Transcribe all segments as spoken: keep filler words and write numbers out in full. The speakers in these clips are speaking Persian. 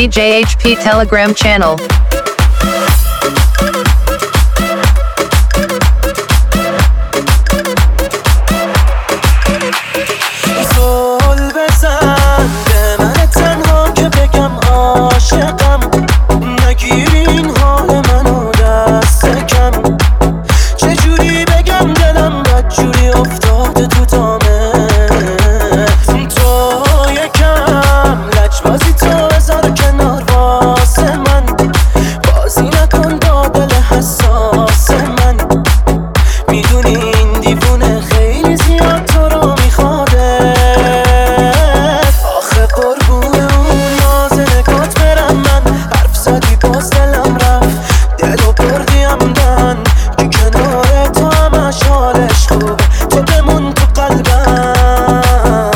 D J H P Telegram channel. زل بزن به من تنها که بگم عاشقم، نگیر این حال منو دست کم. چجوری بگم دلم بدجوری افتاده تو دامه تو، یکم لجبازی تو بذار کنار واسه من، بازی نکن با دل حساس من. میدونی این دیوونه خیلی زیاد تو رو میخواده، آخه قربون اون ناز نگات برم من. حرف زدی باز دلم رفت، دلو بردی همدن که کنار تو همش حالش خوبه. تو بمون تو قلبم،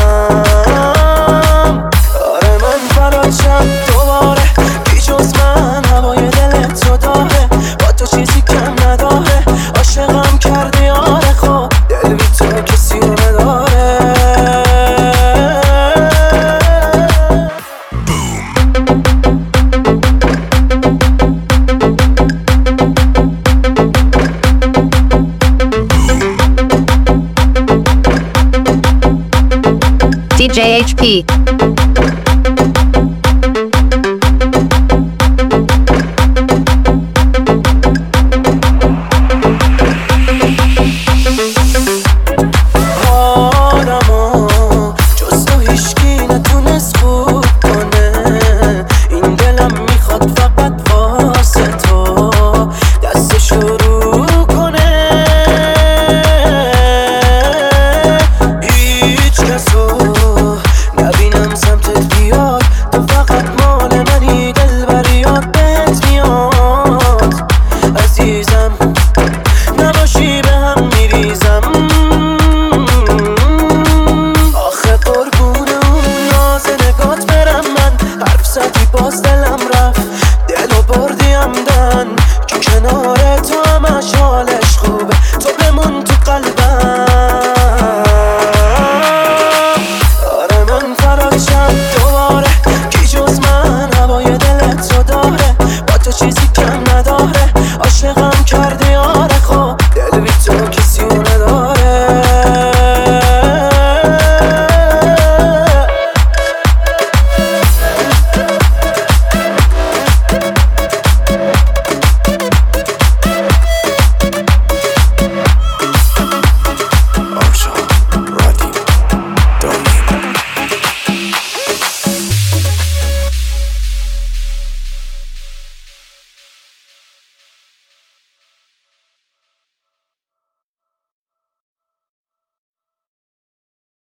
آره من فراد شم دوباره، بی جز من هوای دل تو داره، با تو چیزی کم نداره. عاشقم کردی آره، خب دل بی تو کسی رو نداره. D J H P